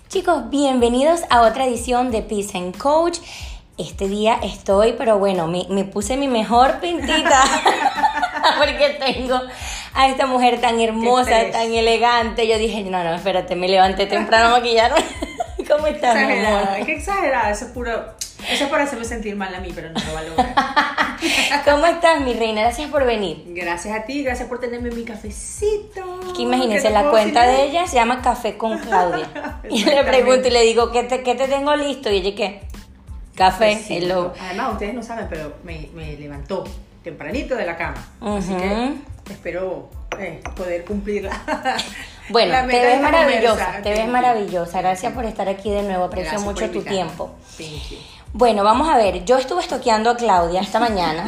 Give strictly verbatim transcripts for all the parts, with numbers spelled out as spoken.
Chicos, bienvenidos a otra edición de Peace and Coach. Este día estoy, pero bueno, me, me puse mi mejor pintita porque tengo a esta mujer tan hermosa, tan elegante. Yo dije, no, no, espérate, me levanté temprano a maquillarme. ¿Cómo estás, mi amor? Exagerada, qué exagerada, eso es puro... Eso es para hacerme sentir mal a mí, pero no lo va a lograr. ¿Cómo estás, mi reina? Gracias por venir. Gracias a ti, gracias por tenerme mi cafecito. Es que imagínense, la cuenta de ella se llama Café con Claudia. Y le pregunto y le digo, ¿qué te, qué te tengo listo? Y ella, ¿qué? Café, sí, hello. Además, ustedes no saben, pero me, me levantó tempranito de la cama. Uh-huh. Así que espero eh, poder cumplirla. Bueno, la te meta de ves esta maravillosa, conversa. te ves maravillosa. Gracias por estar aquí de nuevo, aprecio Gracias mucho por tu invitarme. tiempo. Sí, sí. Bueno, vamos a ver, yo estuve estoqueando a Claudia esta mañana.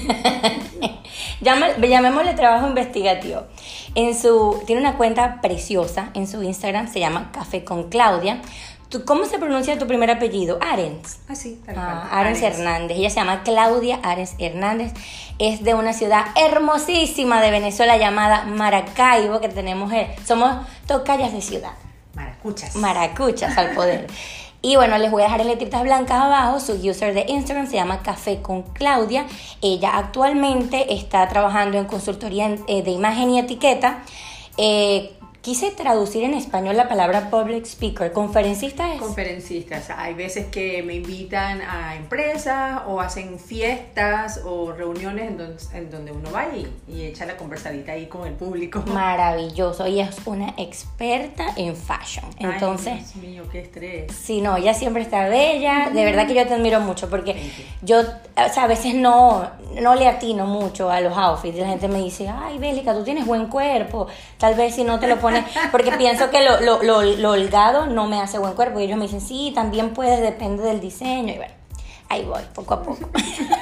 Llama- Llamémosle trabajo investigativo. En su, tiene una cuenta preciosa en su Instagram, se llama Café con Claudia. ¿Tú, ¿Cómo se pronuncia tu primer apellido? Arens. Ah, sí, tal Ah, cual. Arens Hernández. Ella se llama Claudia Arens Hernández. Es de una ciudad hermosísima de Venezuela llamada Maracaibo, que tenemos, eh, somos tocayas de ciudad. Maracuchas. Maracuchas al poder. Y bueno, les voy a dejar en letritas blancas abajo. Su user de Instagram se llama Café con Claudia. Ella actualmente está trabajando en consultoría eh, de imagen y etiqueta. Eh, quise traducir en español la palabra public speaker. ¿Conferencista es? Conferencistas. Hay veces que me invitan a empresas o hacen fiestas o reuniones en donde, en donde uno va y, y echa la conversadita ahí con el público. Maravilloso. Ella es una experta en fashion. Entonces, Ay, Dios mío, qué estrés. sí, no, ella siempre está bella. De verdad que yo te admiro mucho porque yo, o sea, a veces no, no le atino mucho a los outfits. La gente me dice, ay, Bélica, tú tienes buen cuerpo. Tal vez si no te lo pones, porque pienso que lo, lo, lo, lo holgado no me hace buen cuerpo. Y ellos me dicen, sí, también puedes, depende del diseño. Y bueno, ahí voy, poco a poco.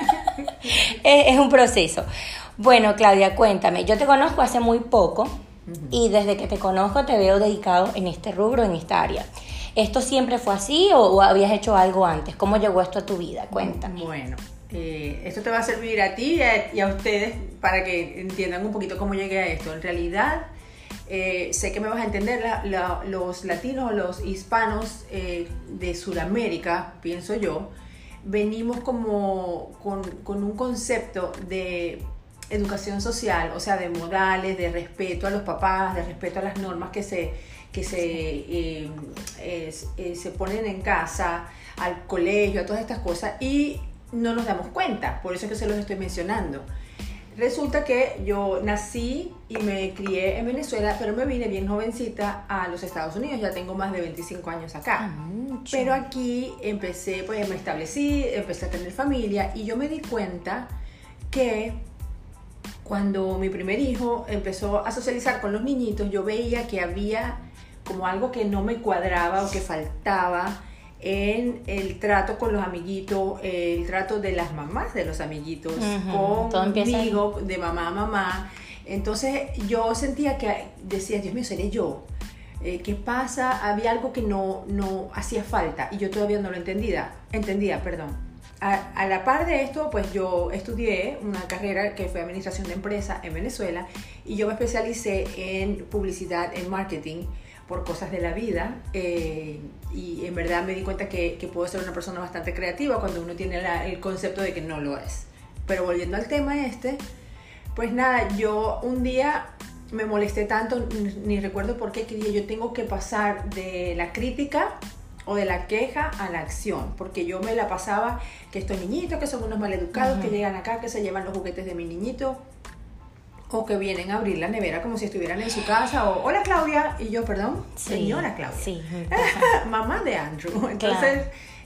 es, es un proceso. Bueno, Claudia, cuéntame. Yo te conozco hace muy poco. Uh-huh. Y desde que te conozco te veo dedicado en este rubro, en esta área. ¿Esto siempre fue así o, o habías hecho algo antes? ¿Cómo llegó esto a tu vida? Cuéntame. Bueno, eh, esto te va a servir a ti y a, y a ustedes para que entiendan un poquito cómo llegué a esto. En realidad, eh, sé que me vas a entender, la, la, los latinos, los hispanos eh, de Sudamérica, pienso yo, venimos como con, con un concepto de educación social, o sea, de modales, de respeto a los papás, de respeto a las normas que se, que se, eh, eh, eh, se ponen en casa, al colegio, a todas estas cosas, y no nos damos cuenta, por eso es que se los estoy mencionando. Resulta que yo nací y me crié en Venezuela, pero me vine bien jovencita a los Estados Unidos, ya tengo más de veinticinco años acá. Ah, mucho. Pero aquí empecé, pues me establecí, empecé a tener familia y yo me di cuenta que cuando mi primer hijo empezó a socializar con los niñitos, yo veía que había como algo que no me cuadraba o que faltaba en el trato con los amiguitos, el trato de las mamás de los amiguitos, uh-huh. conmigo, de mamá a mamá. Entonces yo sentía que decía, Dios mío, ¿seré yo? Eh, ¿Qué pasa? Había algo que no, no hacía falta y yo todavía no lo entendía, entendía, perdón. A, a la par de esto, pues yo estudié una carrera que fue Administración de Empresa en Venezuela y yo me especialicé en publicidad, en marketing, por cosas de la vida eh, y en verdad me di cuenta que, que puedo ser una persona bastante creativa cuando uno tiene la, el concepto de que no lo es. Pero volviendo al tema este, pues nada, yo un día me molesté tanto, ni, ni recuerdo por qué, que dije yo tengo que pasar de la crítica o de la queja a la acción, porque yo me la pasaba que estos niñitos que son unos maleducados, uh-huh. que llegan acá, que se llevan los juguetes de mi niñito, o que vienen a abrir la nevera como si estuvieran en su casa, o hola Claudia, y yo, perdón, sí, señora Claudia, sí, mamá de Andrew. Entonces, claro.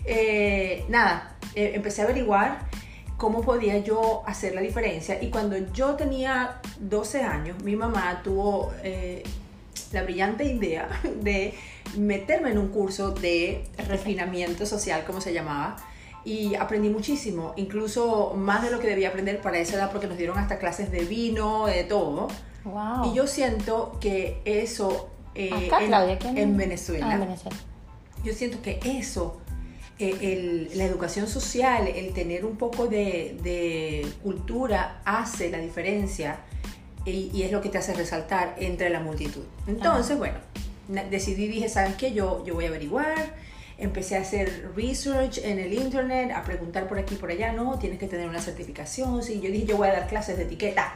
eh, nada, eh, empecé a averiguar cómo podía yo hacer la diferencia, y cuando yo tenía doce años, mi mamá tuvo eh, la brillante idea de meterme en un curso de refinamiento social, como se llamaba, y aprendí muchísimo, incluso más de lo que debía aprender para esa edad, porque nos dieron hasta clases de vino, de todo. Wow. Y yo siento que eso eh, Acá, en, Claudia, ¿quién? en Venezuela, ah, en Venezuela, yo siento que eso, eh, el, la educación social, el tener un poco de, de cultura hace la diferencia y, y es lo que te hace resaltar entre la multitud. Entonces, ah. bueno, decidí, dije, ¿sabes qué? Yo, yo voy a averiguar. Empecé a hacer research en el internet, a preguntar por aquí y por allá. No, tienes que tener una certificación. Sí, yo dije, yo voy a dar clases de etiqueta.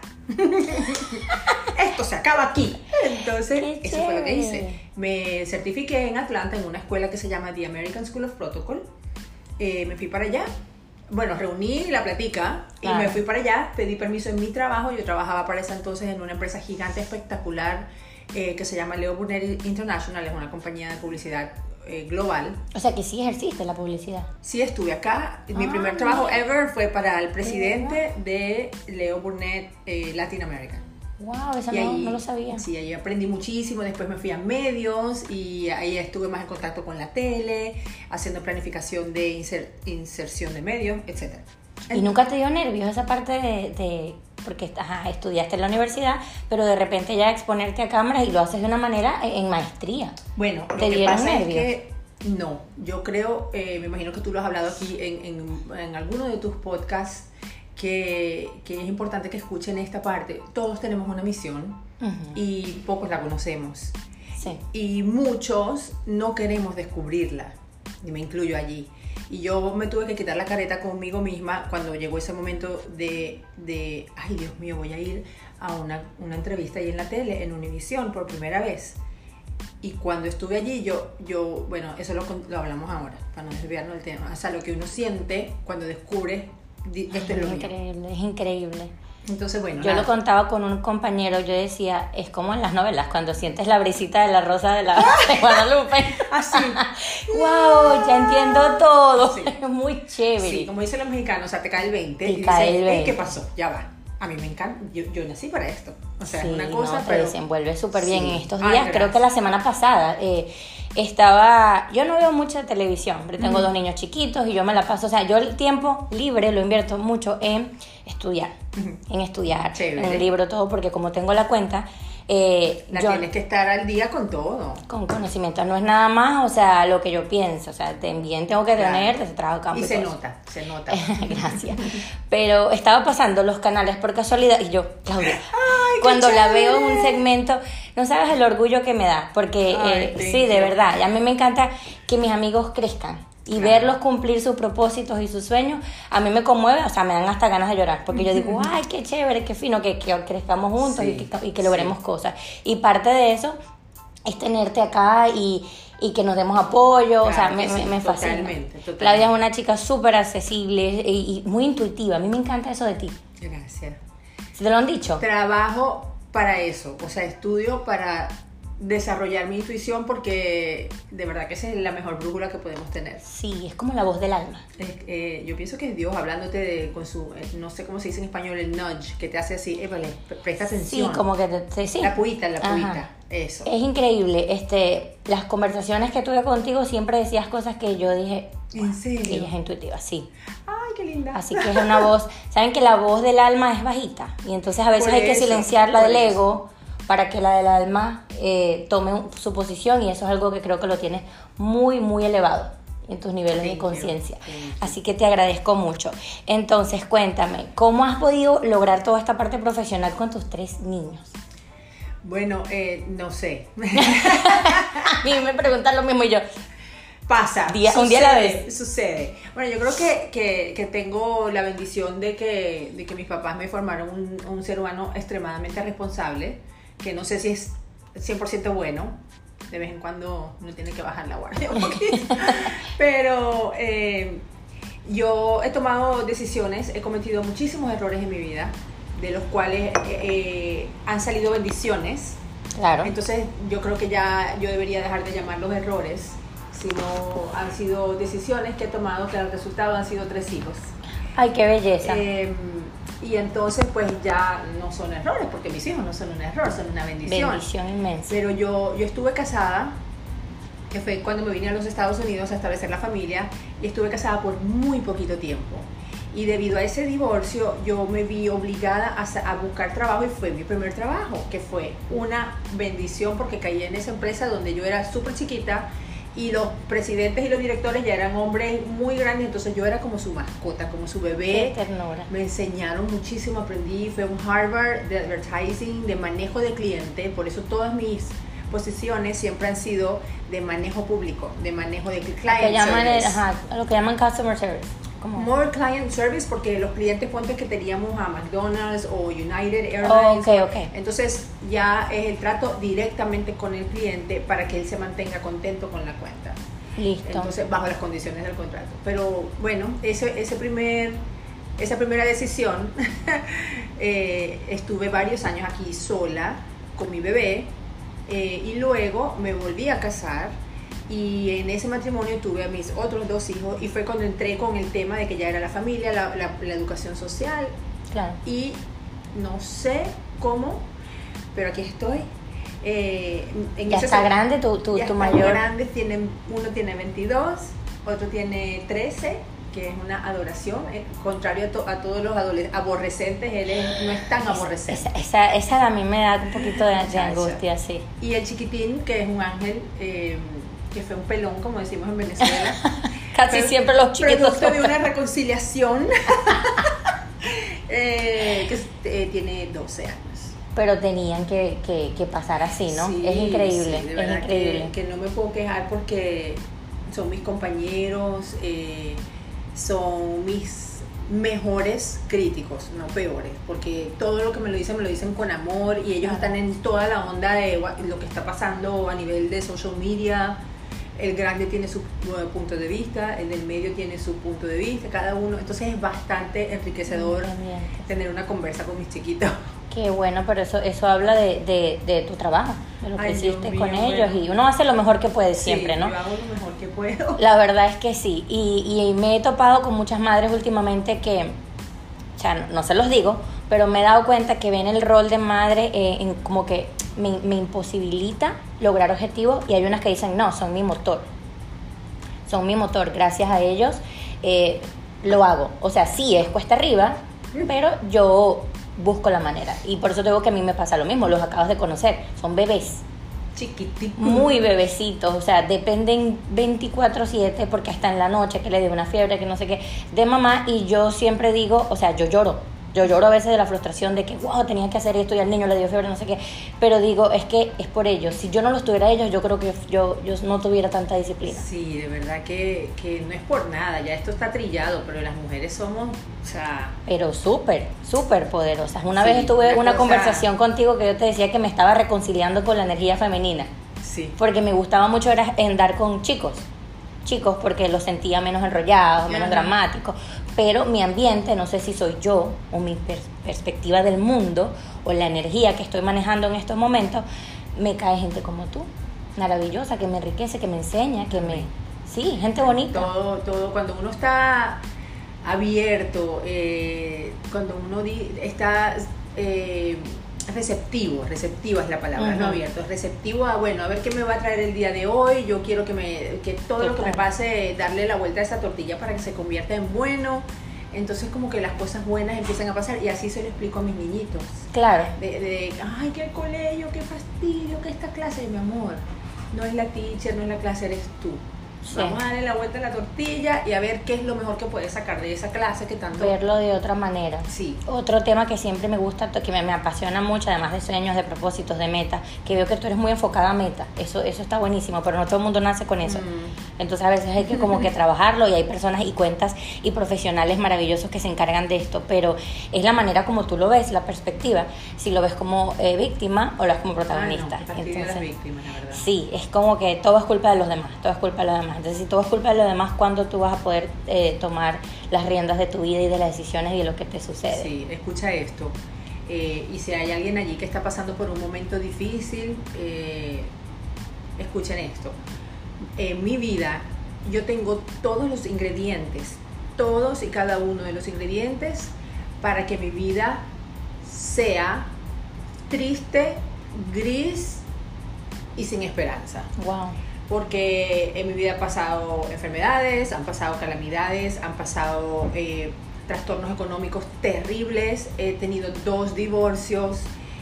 Esto se acaba aquí. Entonces, Qué eso fue lo que hice. chévere. Me certifiqué en Atlanta en una escuela que se llama The American School of Protocol. Eh, me fui para allá. Bueno, reuní la platica y Claro. me fui para allá. Pedí permiso en mi trabajo. Yo trabajaba para ese entonces en una empresa gigante, espectacular, eh, que se llama Leo Burnett International. Es una compañía de publicidad eh, global. O sea, que sí ejerciste la publicidad. Sí, estuve acá. Mi Ah, primer trabajo mira. ever fue para el presidente de Leo Burnett eh, Latin America. Wow, eso Y no, ahí, no lo sabía. Sí, ahí aprendí muchísimo. Después me fui a medios y ahí estuve más en contacto con la tele, haciendo planificación de inser- inserción de medios, etcétera. ¿Y nunca te dio nervios esa parte de, de porque ajá, estudiaste en la universidad, pero de repente ya exponerte a cámaras y lo haces de una manera en, en maestría? Bueno, lo ¿Te que dieron pasa nervios? es que no, yo creo, eh, me imagino que tú lo has hablado aquí en, en, en alguno de tus podcasts, que, que es importante que escuchen esta parte. Todos tenemos una misión Ujú. y pocos la conocemos. Sí. Y muchos no queremos descubrirla, y me incluyo allí. Y yo me tuve que quitar la careta conmigo misma cuando llegó ese momento de, de ay Dios mío, voy a ir a una, una entrevista ahí en la tele, en Univisión, por primera vez. Y cuando estuve allí, yo, yo bueno, eso lo, lo hablamos ahora, para no desviarnos del tema. O sea, lo que uno siente cuando descubre, di- esto es Es lo mío. increíble, es increíble. Entonces, bueno, Yo nada. lo contaba con un compañero, yo decía, es como en las novelas, cuando sientes la brisita de la rosa de, la, de Guadalupe. Así. ¡Wow! Ya entiendo todo. Sí. Es muy chévere. Sí, como dicen los mexicanos, o sea, te cae el veinte. Te y cae dices, el "Ey, ¿qué veinte. pasó? Ya va. A mí me encanta, yo, yo nací para esto. O sea, Sí, es una cosa, no, te pero... desenvuelves súper bien Sí. en estos Ay, días. Creo gracias. que la semana pasada eh, estaba... Yo no veo mucha televisión, pero tengo Ujú. dos niños chiquitos y yo me la paso... O sea, yo el tiempo libre lo invierto mucho en estudiar. Ujú. En estudiar, Chévere. en el libro, todo, porque como tengo la cuenta... Eh, La yo, tienes que estar al día con todo. con conocimiento no es nada más, o sea, lo que yo pienso. O sea, también tengo que tener Claro. de ese trabajo de campo. Y se todo eso. nota, se nota. Gracias. Pero estaba pasando los canales por casualidad y yo, Claudia, qué cuando la chévere. veo en un segmento, no sabes el orgullo que me da, porque Ay, eh, thank sí, de you. verdad, y a mí me encanta que mis amigos crezcan y Claro. verlos cumplir sus propósitos y sus sueños, a mí me conmueve, o sea, me dan hasta ganas de llorar, porque yo digo, ay, qué chévere, qué fino, que, que crezcamos juntos Sí, y que, y que sí. logremos cosas. Y parte de eso es tenerte acá y, y que nos demos apoyo, o sea, Claro me, que me, sí, me fascina. totalmente, totalmente. Claudia es una chica súper accesible y, y muy intuitiva, a mí me encanta eso de ti. Gracias. ¿Se te lo han dicho? Trabajo para eso, o sea, estudio para desarrollar mi intuición porque de verdad que esa es la mejor brújula que podemos tener. Sí, es como la voz del alma. Es- eh, yo pienso que es Dios hablándote de, con su, eh, no sé cómo se dice en español, el nudge, que te hace así, épale, pre- presta Sí, atención. como que te, te- sí. La puita, la Ajá. puita, eso. Es increíble, este, las conversaciones que tuve contigo siempre decías cosas que yo dije, ¿En serio? ella es intuitiva, sí. Ay, qué linda. Así que es una voz, saben que la voz del alma es bajita y entonces a veces Por hay que eso, silenciar la por del eso. ego para que la del alma eh, tome un- su posición y eso es algo que creo que lo tienes muy, muy elevado en tus niveles Thank de you, conciencia. thank you. Así que te agradezco mucho. Entonces, cuéntame, ¿cómo has podido lograr toda esta parte profesional con tus tres niños? Bueno, eh, no sé. A mí me preguntan lo mismo y yo, Pasa. Día- sucede, un día a la vez. Sucede. Bueno, yo creo que, que, que tengo la bendición de que, de que mis papás me formaron un, un ser humano extremadamente responsable, que no sé si es cien por ciento bueno. De vez en cuando uno tiene que bajar la guardia un poquito. Pero eh, yo he tomado decisiones, he cometido muchísimos errores en mi vida, de los cuales eh, eh, han salido bendiciones. claro. Entonces yo creo que ya yo debería dejar de llamar los errores, sino han sido decisiones que he tomado que el resultado han sido tres hijos. Ay, qué belleza. Eh, y entonces pues ya no son errores, porque mis hijos no son un error, son una bendición. Bendición inmensa. Pero yo, yo estuve casada, que fue cuando me vine a los Estados Unidos a establecer la familia, y estuve casada por muy poquito tiempo. Y debido a ese divorcio, yo me vi obligada a, sa- a buscar trabajo y fue mi primer trabajo, que fue una bendición porque caí en esa empresa donde yo era súper chiquita y los presidentes y los directores ya eran hombres muy grandes, entonces yo era como su mascota, como su Qué bebé. ternura. Me enseñaron muchísimo, aprendí, fue un Harvard de advertising, de manejo de cliente, por eso todas mis posiciones siempre han sido de manejo público, de manejo de client que llaman service. El, ajá, lo que llaman customer service. ¿Cómo? More client service, porque los clientes, ponte que teníamos a McDonald's o United Airlines. Oh, ok, ok. Entonces ya es el trato directamente con el cliente para que él se mantenga contento con la cuenta. Listo. Entonces, bajo las condiciones del contrato. Pero bueno, ese, ese primer, esa primera decisión, eh, estuve varios años aquí sola con mi bebé, eh, y luego me volví a casar. Y en ese matrimonio tuve a mis otros dos hijos, y fue cuando entré con el tema de que ya era la familia, la, la, la educación social. Claro. Y no sé cómo, pero aquí estoy. Eh, en ya ese está seg- grande tu, tu, ya tu están mayor. grandes, tienen, uno tiene veintidós, otro tiene trece, que es una adoración. Eh, contrario a, to, a todos los adolescentes aborrecentes, él es, no es tan aborrecente. Esa, esa, esa a mí me da un poquito de, de Muchacha. angustia, sí. Y el chiquitín, que es un ángel, eh, que fue un pelón, como decimos en Venezuela. Casi Pero- siempre los chiquitos producto son de una reconciliación. eh, que eh, tiene doce años. pero tenían que, que, que pasar así, ¿no? Sí, es increíble, sí, de es verdad increíble. Que, que no me puedo quejar porque son mis compañeros, eh, son mis mejores críticos, no peores, porque todo lo que me lo dicen me lo dicen con amor, y ellos Claro. están en toda la onda de gua- lo que está pasando a nivel de social media. El grande tiene su eh, punto de vista, el del medio tiene su punto de vista, cada uno. Entonces es bastante enriquecedor Independiente. tener una conversa con mis chiquitos. Qué bueno, pero eso eso habla de, de, de tu trabajo, de lo que Ay, Dios hiciste mío, con bueno. ellos, y uno hace lo mejor que puede siempre, Sí, ¿no? yo hago lo mejor que puedo. La verdad es que sí, y, y me he topado con muchas madres últimamente que, o sea, no, no se los digo, pero me he dado cuenta que ven el rol de madre eh, en como que me, me imposibilita lograr objetivos, y hay unas que dicen, no, son mi motor, son mi motor, gracias a ellos eh, lo hago. O sea, sí, es cuesta arriba, pero yo busco la manera, y por eso te digo que a mí me pasa lo mismo, los acabas de conocer, son bebés. Chiquitito. Muy bebecitos, o sea, dependen veinticuatro siete porque hasta en la noche que le dio una fiebre, que no sé qué, de mamá, y yo siempre digo, o sea, yo lloro, yo lloro a veces de la frustración de que, wow, tenía que hacer esto y al niño le dio fiebre, no sé qué, pero digo, es que es por ellos, si yo no los tuviera ellos, yo creo que yo, yo no tuviera tanta disciplina. Sí, de verdad que, que no es por nada, ya esto está trillado, pero las mujeres somos, o sea, Pero súper, súper poderosas. Una Sí, vez estuve en una una cosa- conversación contigo que yo te decía que me estaba reconciliando con la energía femenina, sí. porque me gustaba mucho era andar con chicos, chicos porque los sentía menos enrollados, menos Ajá. dramáticos, pero mi ambiente, no sé si soy yo o mi per- perspectiva del mundo o la energía que estoy manejando en estos momentos, me cae gente como tú, maravillosa, que me enriquece, que me enseña, que me... Sí, gente bonita. Todo, todo, cuando uno está abierto, eh, cuando uno di- está eh, receptivo, receptiva es la palabra, Ujú. no abierto, es receptivo a, bueno, a ver qué me va a traer el día de hoy, yo quiero que me que todo lo que me Total. pase, darle la vuelta a esa tortilla para que se convierta en bueno. Entonces como que las cosas buenas empiezan a pasar, y así se lo explico a mis niñitos. Claro. De, de ay, qué colegio, qué fastidio, que esta clase, mi amor, no es la teacher, no es la clase, eres tú. Sí. Vamos a darle la vuelta a la tortilla y a ver qué es lo mejor que puedes sacar de esa clase que tanto... Verlo de otra manera. Sí. Otro tema que siempre me gusta, que me, me apasiona mucho, además de sueños, de propósitos, de metas, que veo que tú eres muy enfocada a meta. Eso, eso está buenísimo, pero no todo el mundo nace con eso. Mm. Entonces a veces hay que como que trabajarlo, y hay personas y cuentas y profesionales maravillosos que se encargan de esto, pero es la manera como tú lo ves, la perspectiva, si lo ves como eh, víctima o lo ves como protagonista. Ah, no, qué fastidio de las víctimas, la verdad. Sí, es como que todo es culpa de los demás, todo es culpa de los demás. Entonces, si todo es culpa de los demás, ¿cuándo tú vas a poder eh, tomar las riendas de tu vida y de las decisiones y de lo que te sucede? Sí, escucha esto. Eh, y si hay alguien allí que está pasando por un momento difícil, eh, escuchen esto. En mi vida yo tengo todos los ingredientes, todos y cada uno de los ingredientes para que mi vida sea triste, gris y sin esperanza. Wow. Porque en mi vida han pasado enfermedades, han pasado calamidades, han pasado eh, trastornos económicos terribles, he tenido dos divorcios,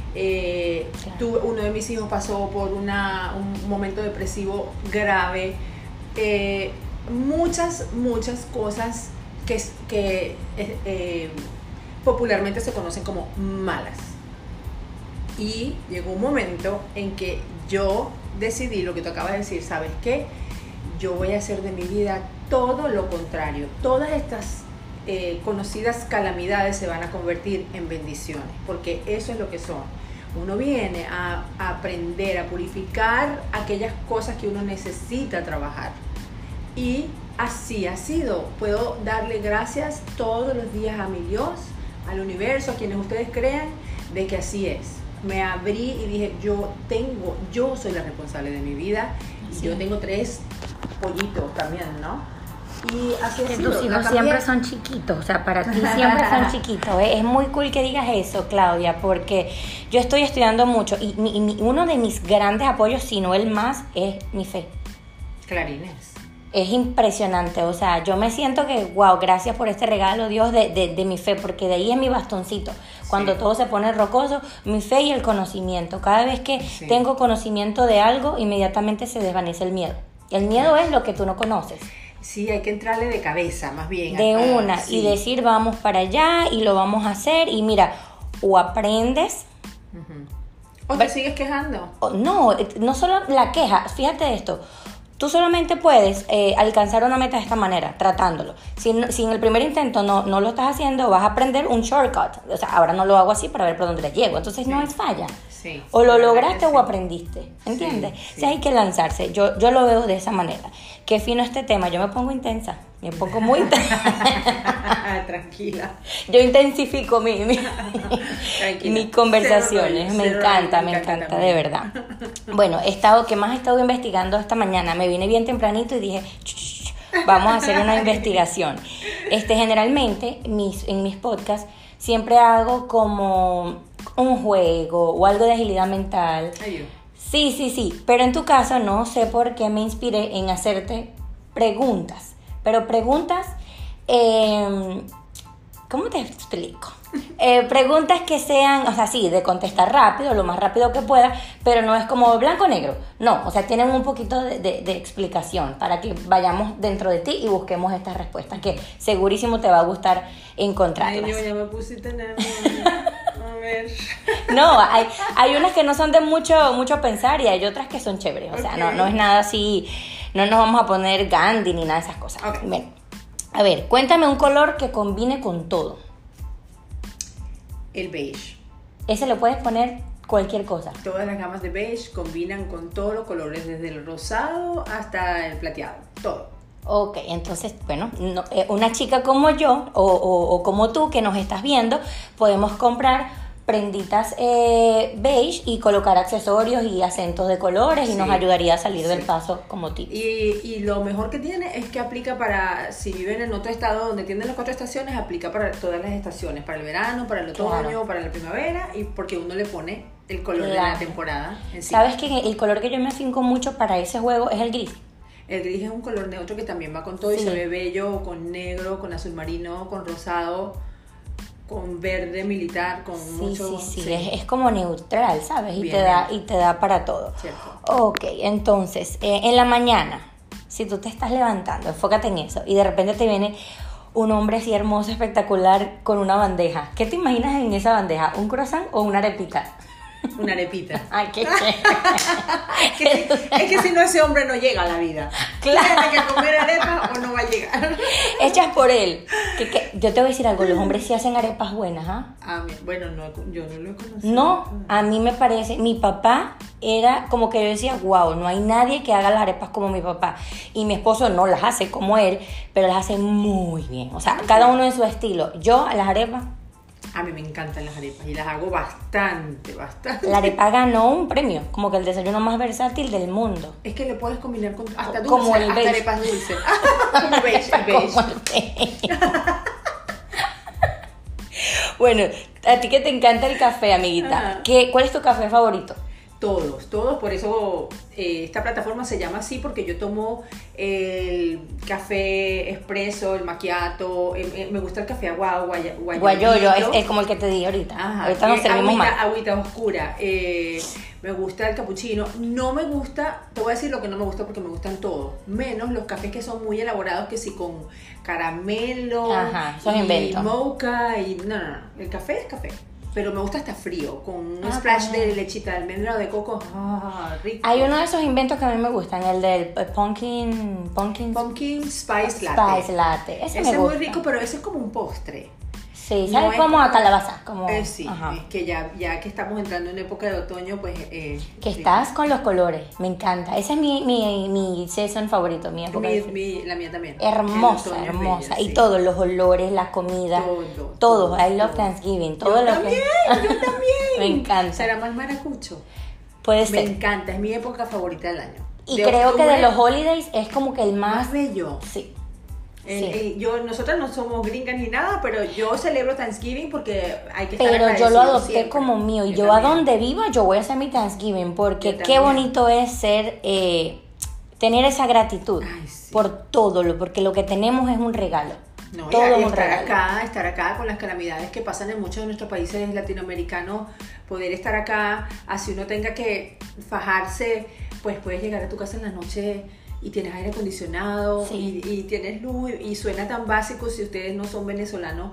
eh, Claro. tuve, uno de mis hijos pasó por una, un momento depresivo grave, eh, muchas, muchas cosas que, que eh, eh, popularmente se conocen como malas. Y llegó un momento en que yo decidí lo que tú acabas de decir, ¿sabes qué? Yo voy a hacer de mi vida todo lo contrario. Todas estas eh, conocidas calamidades se van a convertir en bendiciones, porque eso es lo que son. Uno viene a, a aprender, a purificar aquellas cosas que uno necesita trabajar. Y así ha sido. Puedo darle gracias todos los días a mi Dios, al universo, a quienes ustedes crean, de que así es. Me abrí y dije, yo tengo, yo soy la responsable de mi vida. Y sí. Yo tengo tres pollitos también, ¿no? Y así ha sido. Tus hijos siempre son chiquitos, o sea, para ti siempre son chiquitos. ¿eh? Es muy cool que digas eso, Claudia, porque yo estoy estudiando mucho y mi, mi, uno de mis grandes apoyos, si no el más, es mi fe. Clarines. Es impresionante, o sea, yo me siento que, wow, gracias por este regalo, Dios, de, de, de mi fe, porque de ahí es mi bastoncito. Cuando sí. todo se pone rocoso, mi fe y el conocimiento. Cada vez que sí. tengo conocimiento de algo, inmediatamente se desvanece el miedo. El miedo sí. es lo que tú no conoces. Sí, hay que entrarle de cabeza, más bien. De acá, una, sí. y decir, vamos para allá y lo vamos a hacer. Y mira, o aprendes... Uh-huh. ¿O te sigues quejando? O, no, no solo la queja, fíjate esto. Tú solamente puedes eh, alcanzar una meta de esta manera, tratándolo. Si, no, si en el primer intento no, no lo estás haciendo, vas a aprender un shortcut. O sea, ahora no lo hago así para ver por dónde le llego. Entonces sí. no es falla. Sí, o lo lograste sí. o aprendiste. ¿Entiendes? Sí, sí. O sea, hay que lanzarse. Yo, yo lo veo de esa manera. Qué fino este tema. Yo me pongo intensa. Me pongo muy intensa. Tranquila. Yo intensifico mi, mi, mis conversaciones. Cero, me cero, encanta, me encanta, encanta de verdad. Bueno, he estado, ¿qué más he estado investigando esta mañana? Me vine bien tempranito y dije, vamos a hacer una investigación. Este, generalmente, mis, en mis podcasts, siempre hago como un juego o algo de agilidad mental. Ay, sí, sí, sí. Pero en tu caso, no sé por qué me inspiré en hacerte preguntas. Pero preguntas, eh, ¿cómo te explico? Eh, preguntas que sean, o sea, sí, de contestar rápido, lo más rápido que pueda, pero no es como blanco o negro. No, o sea, tienen un poquito de, de, de explicación para que vayamos dentro de ti y busquemos estas respuestas que segurísimo te va a gustar encontrarlas. Ay, yo ya me pusiste nerviosa. A ver. No, hay, hay unas que no son de mucho, mucho pensar y hay otras que son chéveres. O sea, okay. no, no es nada así, no nos vamos a poner Gandhi ni nada de esas cosas. Okay. Bueno, a ver, cuéntame un color que combine con todo. El beige. Ese lo puedes poner cualquier cosa. Todas las gamas de beige combinan con todos los colores, desde el rosado hasta el plateado, todo. Ok, entonces, bueno, no, eh, una chica como yo o, o, o como tú que nos estás viendo, podemos comprar prenditas eh, beige y colocar accesorios y acentos de colores, sí, y nos ayudaría a salir sí. del paso como ti. Y, y lo mejor que tiene es que aplica para, si viven en otro estado donde tienen las cuatro estaciones, aplica para todas las estaciones, para el verano, para el otoño, claro. para la primavera, y porque uno le pone el color claro. de la temporada encima. ¿Sabes que el color que yo me afinco mucho para ese juego es el gris? El gris es un color neutro que también va con todo, sí. y se ve bello, con negro, con azul marino, con rosado, con verde militar, con sí, mucho... Sí, sí, sí. Es, es como neutral, ¿sabes? Y te, da, y te da para todo. Cierto. Ok, entonces, eh, en la mañana, si tú te estás levantando, enfócate en eso, y de repente te viene un hombre así hermoso, espectacular, con una bandeja. ¿Qué te imaginas en esa bandeja? ¿Un croissant o una arepita? Una arepita. Ay, qué chévere. es, que, es que si no, ese hombre no llega a la vida. Claro. Tiene que comer arepa o no va a llegar. Hechas por él. Que, que, yo te voy a decir algo, los hombres sí hacen arepas buenas, ¿ah? ¿eh? Ah, bueno, no, yo no lo he conocido. No, a mí me parece, mi papá era como que yo decía, wow, no hay nadie que haga las arepas como mi papá. Y mi esposo no las hace como él, pero las hace muy bien. O sea, cada uno en su estilo. Yo a las arepas... A mí me encantan las arepas y las hago bastante, bastante. La arepa ganó un premio, como que el desayuno más versátil del mundo. Es que le puedes combinar con hasta dulce, como el hasta beige. arepas dulces. Como beige, el beige. Como el beige. Bueno, a ti que te encanta el café, amiguita, ¿qué, ¿cuál es tu café favorito? Todos, todos, por eso eh, esta plataforma se llama así, porque yo tomo el café expreso, el macchiato, eh, me gusta el café agua, guay, guayoyo, es, es como el que te di ahorita. Ajá, ahorita nos eh, servimos agüita, más. Agüita oscura, eh, me gusta el capuchino, no me gusta, te voy a decir lo que no me gusta porque me gustan todos, menos los cafés que son muy elaborados, que sí con caramelo, ajá, son y inventos. mocha, y no, no, no, el café es café. pero me gusta hasta frío, con un Ah, splash también. de lechita de almendra o de coco. Ah, rico. Hay uno de esos inventos que a mí me gustan, el del eh, pumpkin, pumpkin, Pumpkin Spice Latte. spice latte. Ese, Ese me es gusta. muy rico, pero ese es como un postre. Sí, No ¿sabes es cómo? como- A calabaza. Como, Eh, sí, ajá. es que ya, ya que estamos entrando en época de otoño, pues... Eh, Que sí. estás con los colores, me encanta. Ese es mi, mi, mi season favorito, mi época Mi, de- mi- la mía también. Hermosa, El otoño es hermosa. bello, y sí. todos los olores, la comida. Todo, Todo. todo, I love todo. Thanksgiving. Todo Yo lo también, que. yo también. Me encanta. Será más maracucho. Puede Me ser. encanta, es mi época favorita del año. Y De creo que de octubre, los holidays es como que el más más. bello. Sí. Eh, Sí. eh, yo, nosotras no somos gringas ni nada, pero yo celebro Thanksgiving porque hay que estar Pero yo lo agradecido adopté siempre. como mío. Y yo, Yo a también. donde viva, yo voy a hacer mi Thanksgiving. Porque Yo qué también. bonito es ser. eh, tener esa gratitud Ay, sí. por todo lo. Porque lo que tenemos es un regalo. No, y- todo y es un estar regalo. acá, estar acá con las calamidades que pasan en muchos de nuestros países latinoamericanos, poder estar acá, así uno tenga que fajarse, pues puedes llegar a tu casa en la noche y tienes aire acondicionado Sí. y, y tienes luz y suena tan básico. Si ustedes no son venezolanos,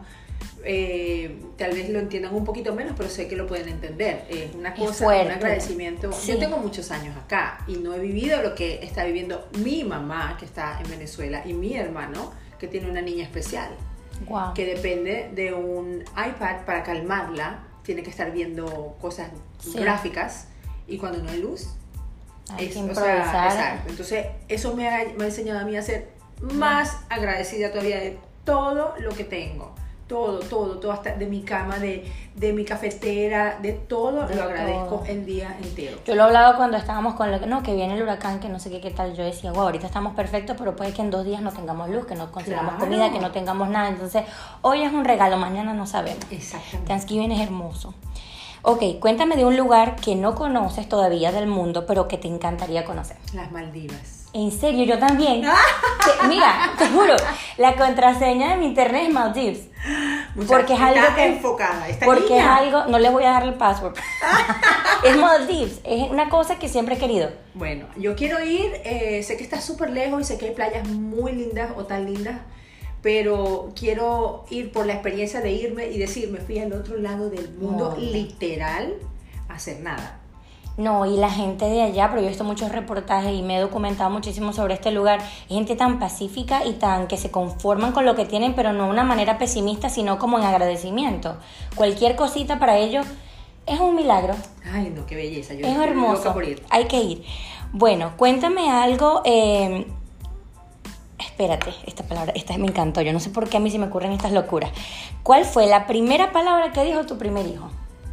eh, tal vez lo entiendan un poquito menos, pero sé que lo pueden entender. Es una Es cosa, fuerte. un agradecimiento. Sí. Yo tengo muchos años acá y no he vivido lo que está viviendo mi mamá, que está en Venezuela, y mi hermano, que tiene una niña especial, Wow. que depende de un iPad para calmarla, tiene que estar viendo cosas Sí. gráficas, y cuando no hay luz, Hay es, que o sea, improvisar. exacto. Entonces eso me ha, me ha enseñado a mí a ser más agradecida todavía de todo lo que tengo. Todo, todo, todo, hasta de mi cama, de, de mi cafetera, de todo, De lo agradezco todo. el día entero. Yo lo hablaba cuando estábamos con lo que, no, que viene el huracán, que no sé qué, qué tal. Yo decía, wow, ahorita estamos perfectos, pero puede que en dos días no tengamos luz, que no consigamos Claro. comida, que no tengamos nada. Entonces, hoy es un regalo, mañana no sabemos. Exactamente. Thanksgiving es hermoso. Ok, cuéntame de un lugar que no conoces todavía del mundo, pero que te encantaría conocer. Las Maldivas. En serio, yo también. Te- mira, te juro, la contraseña de mi internet es Maldives. Muchacha, Porque es algo está que- enfocada. Esta Porque niña. es algo, no les voy a dar el password. Es Maldives, es una cosa que siempre he querido. Bueno, yo quiero ir, eh, sé que está súper lejos y sé que hay playas muy lindas o tan lindas, pero quiero ir por la experiencia de irme y decir, me fui al otro lado del mundo, Muy bien. literal, a hacer nada. No, y la gente de allá, pero yo he visto muchos reportajes y me he documentado muchísimo sobre este lugar, es gente tan pacífica y tan que se conforman con lo que tienen, pero no de una manera pesimista, sino como en agradecimiento. Cualquier cosita para ellos es un milagro, Ay, no, qué belleza. Yo es estoy hermoso, loca por ir. hay que ir. Bueno, cuéntame algo, eh, espérate, esta palabra, esta me encantó, yo no sé por qué a mí se me ocurren estas locuras. ¿Cuál fue la primera palabra que dijo tu primer hijo?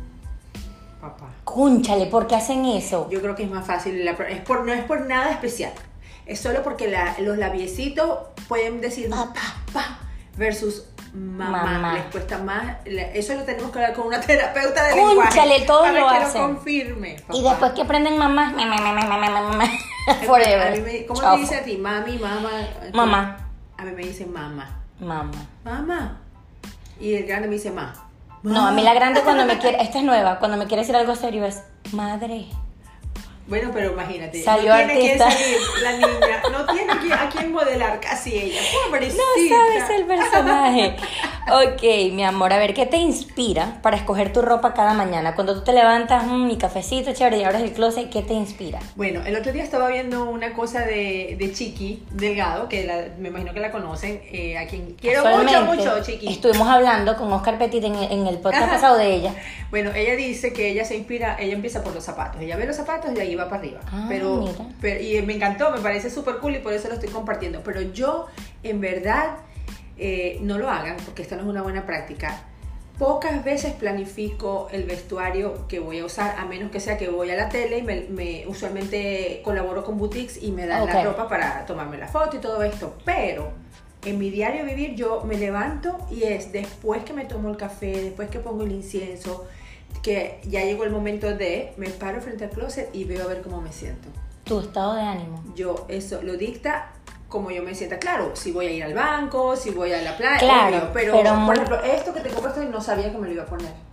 Papá. Cúnchale, ¿por qué hacen eso? Yo creo que es más fácil, la- es por, no es por nada especial, es solo porque la- los labiecitos pueden decir papá versus mamá. Mamá. Les cuesta más, la- eso lo tenemos que hablar con una terapeuta de Cúnchale, lenguaje todos para lo que hacen. lo confirme. Y papá. después que aprenden mamá, me, me, me, me, me, me, me, me, A forever. mí me- ¿Cómo Chao. te dice a ti? Mami, mamá. Mamá. A mí me dice mamá. Mamá. Mamá. Y el grande me dice ma. No, a mí la grande cuando me quiere, esta es nueva, cuando me quiere decir algo serio es madre. Bueno, pero imagínate. Salió no tiene artista. que salir la niña. No tiene que, a quién modelar casi ella. Pobrecita. No sabes el personaje. Ok, mi amor, a ver, ¿qué te inspira para escoger tu ropa cada mañana? Cuando tú te levantas, mm, mi cafecito, chévere, y abres el closet, ¿qué te inspira? Bueno, el otro día estaba viendo una cosa de, de Chiqui Delgado, que la- me imagino que la conocen, eh, a quien quiero mucho, Casualmente, mucho, Chiqui. estuvimos hablando con Oscar Petit en, en el podcast Ajá. pasado de ella. Bueno, ella dice que ella se inspira, ella empieza por los zapatos, ella ve los zapatos y de ahí va para arriba. Ah, pero, mira. pero- y me encantó, me parece súper cool y por eso lo estoy compartiendo. Pero yo, en verdad, eh, no lo hagan porque esto no es una buena práctica. Pocas veces planifico el vestuario que voy a usar, a menos que sea que voy a la tele y me, me- usualmente colaboro con boutiques y me dan Ok. la ropa para tomarme la foto y todo esto. Pero en mi diario vivir yo me levanto y es después que me tomo el café, después que pongo el incienso, que ya llegó el momento de, me paro frente al closet y veo a ver cómo me siento. Tu estado de ánimo. Yo, eso lo dicta como yo me sienta. Claro, si voy a ir al banco, si voy a la playa, Claro, obvio, pero, pero por muy- ejemplo, esto que te compraste no sabía que me lo iba a poner.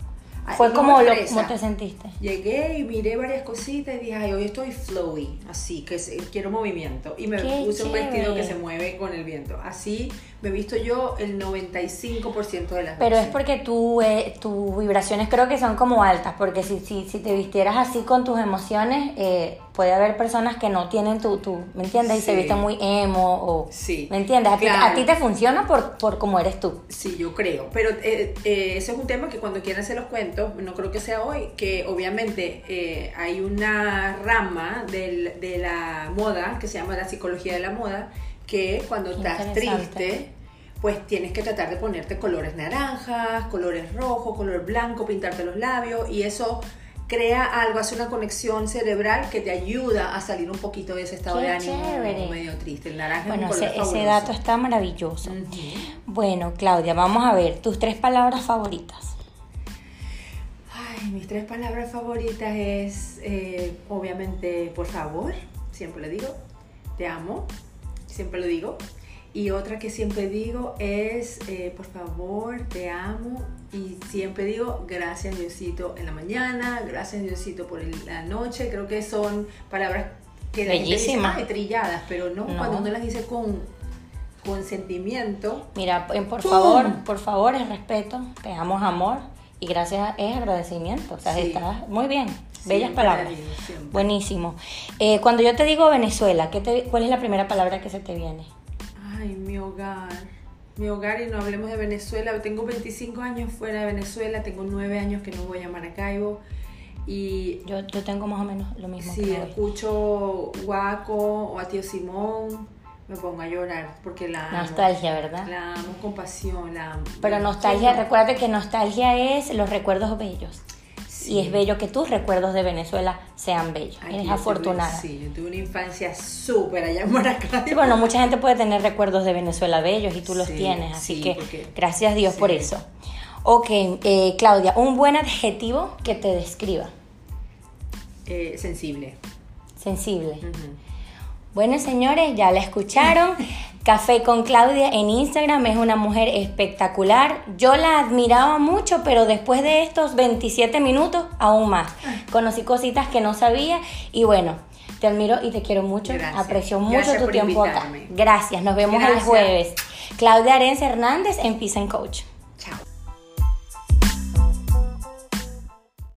Fue no como, me lo, estresa. como te sentiste. Llegué y miré varias cositas y dije, ay, hoy estoy flowy, así, que se- quiero movimiento. Y me Qué puse un chévere. vestido que se mueve con el viento. Así me he visto yo el noventa y cinco por ciento de las Pero es veces. porque tú, eh, tus vibraciones creo que son como altas, porque si, si, si te vistieras así con tus emociones, eh, puede haber personas que no tienen tu, tu ¿me entiendes? Y se Sí. visten muy emo, o, Sí. ¿me entiendes? A ti, Claro. a ti te funciona por, por cómo eres tú. Sí, yo creo. Pero eh, eh, ese es un tema que cuando quieran se los cuento, no creo que sea hoy, que obviamente eh, hay una rama del- de la moda que se llama la psicología de la moda, que cuando Qué estás interesante. triste, pues tienes que tratar de ponerte colores naranjas, colores rojos, color blanco, pintarte los labios, y eso crea algo, hace una conexión cerebral que te ayuda a salir un poquito de ese estado Qué de ánimo chévere. medio triste. El naranja Bueno, es un color ese, ese fabuloso. dato está maravilloso. Ujú. Bueno, Claudia, vamos a ver tus tres palabras favoritas. Ay, mis tres palabras favoritas es, eh, obviamente, por favor, siempre lo digo, te amo, siempre lo digo. Y otra que siempre digo es, eh, por favor, te amo. Y siempre digo, gracias Diosito en la mañana, gracias Diosito por el- la noche. Creo que son palabras que la gente dice, Bellísimas. "Ay, trilladas", pero no, No. cuando uno las dice con, con sentimiento. Mira, eh, por ¡Pum! favor, por favor, es respeto, te amo, amor, y gracias es agradecimiento. O sea, Sí. estás muy bien. Bellas Siempre palabras. la digo, siempre. Buenísimo. Eh, cuando yo te digo Venezuela, ¿qué te, ¿cuál es la primera palabra que se te viene? Ay, mi hogar. Mi hogar, y no hablemos de Venezuela. Tengo veinticinco años fuera de Venezuela, tengo nueve años que no voy a Maracaibo. Y Yo, yo tengo más o menos lo mismo si que hoy. escucho Guaco o a Tío Simón, me pongo a llorar porque la amo. Nostalgia, ¿verdad? La amo con pasión, la amo. Pero nostalgia, Sí, recuerda que nostalgia es los recuerdos bellos. sí. Y es bello que tus recuerdos de Venezuela sean bellos. Ay, Eres yo tuve- afortunada. sí, yo tuve una infancia súper allá en Maracaibo. Sí, bueno, mucha gente puede tener recuerdos de Venezuela bellos y tú los Sí, tienes, así sí, que porque- gracias a Dios sí. por eso. Ok, eh, Claudia, un buen adjetivo que te describa. Eh, sensible. Sensible. Ujú. Bueno, señores, ya la escucharon. Café con Claudia en Instagram, es una mujer espectacular. Yo la admiraba mucho, pero después de estos veintisiete minutos, aún más. Conocí cositas que no sabía y bueno, te admiro y te quiero mucho. Gracias. Aprecio mucho Gracias tu por tiempo acá. invitarme. Gracias, nos vemos el Gracias. jueves. Claudia Arenas Hernández en Peace and Coach.